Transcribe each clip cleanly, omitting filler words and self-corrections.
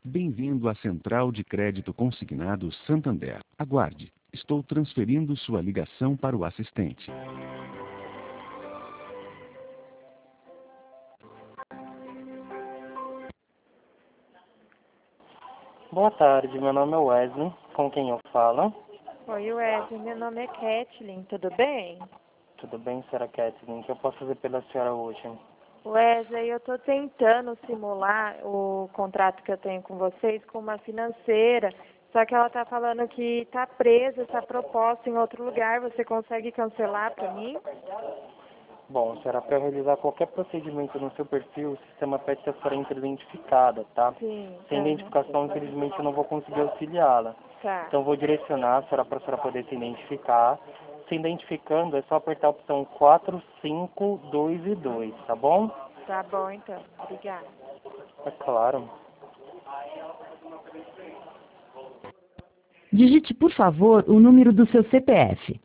Bem-vindo à Central de Crédito Consignado Santander. Aguarde. Estou transferindo sua ligação para o assistente. Boa tarde, meu nome é Wesley, com quem eu falo? Oi, Wesley, meu nome é Kathleen, tudo bem? Tudo bem, senhora Kathleen? O que eu posso fazer pela senhora hoje? Wesley, eu estou tentando simular o contrato que eu tenho com vocês com uma financeira, só que ela está falando que está presa essa proposta em outro lugar. Você consegue cancelar para mim? Bom, senhora, para realizar qualquer procedimento no seu perfil, o sistema pede que a senhora entre identificada, tá? Sim. Sem identificação, infelizmente, eu não vou conseguir auxiliá-la. Tá. Então, eu vou direcionar a senhora para a senhora poder se identificar. Se identificando, é só apertar a opção 4, 5, 2 e 2, tá bom? Tá bom, então. Obrigada. É claro. Digite, por favor, o número do seu CPF.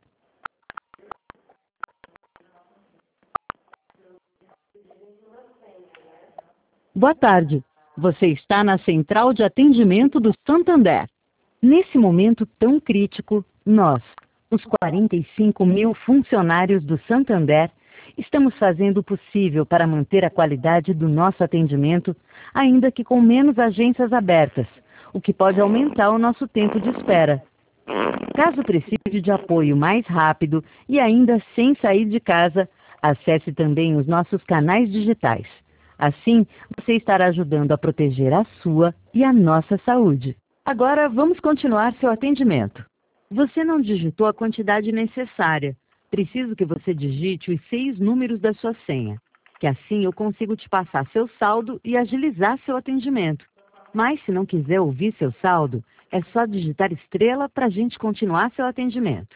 Boa tarde. Você está na Central de Atendimento do Santander. Nesse momento tão crítico, nós, os 45 mil funcionários do Santander, estamos fazendo o possível para manter a qualidade do nosso atendimento, ainda que com menos agências abertas, o que pode aumentar o nosso tempo de espera. Caso precise de apoio mais rápido e ainda sem sair de casa, acesse também os nossos canais digitais. Assim, você estará ajudando a proteger a sua e a nossa saúde. Agora, vamos continuar seu atendimento. Você não digitou a quantidade necessária. Preciso que você digite os 6 números da sua senha, que assim eu consigo te passar seu saldo e agilizar seu atendimento. Mas se não quiser ouvir seu saldo, é só digitar estrela para a gente continuar seu atendimento.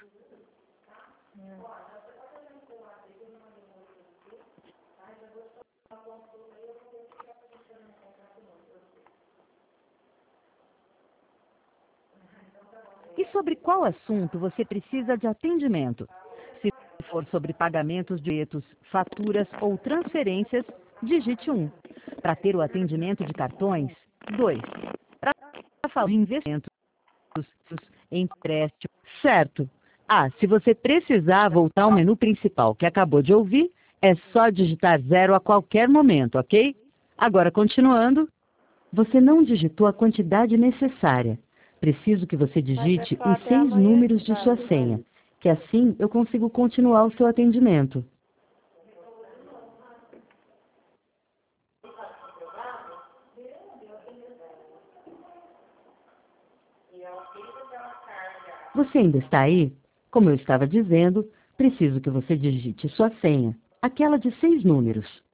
E sobre qual assunto você precisa de atendimento? Se for sobre pagamentos de boletos, faturas ou transferências, digite 1. Para ter o atendimento de cartões, 2. Para falar de investimentos, empréstimo, certo. Se você precisar voltar ao menu principal que acabou de ouvir, é só digitar 0 a qualquer momento, ok? Agora, continuando, você não digitou a quantidade necessária. Preciso que você digite os 6 números de sua senha, que assim eu consigo continuar o seu atendimento. Você ainda está aí? Como eu estava dizendo, preciso que você digite sua senha, aquela de 6 números.